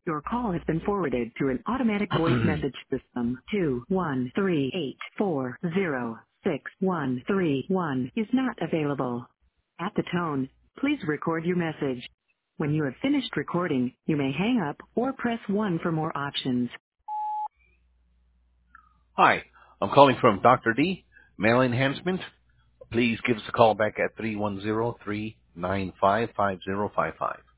Your call has been forwarded to an automatic voice message system. 21384061131 is not available. At the tone, please record your message. When you have finished recording, you may hang up or press 1 for more options. Hi, I'm calling from Dr. D, Mail Enhancement. Please give us a call back at 310-395-5055.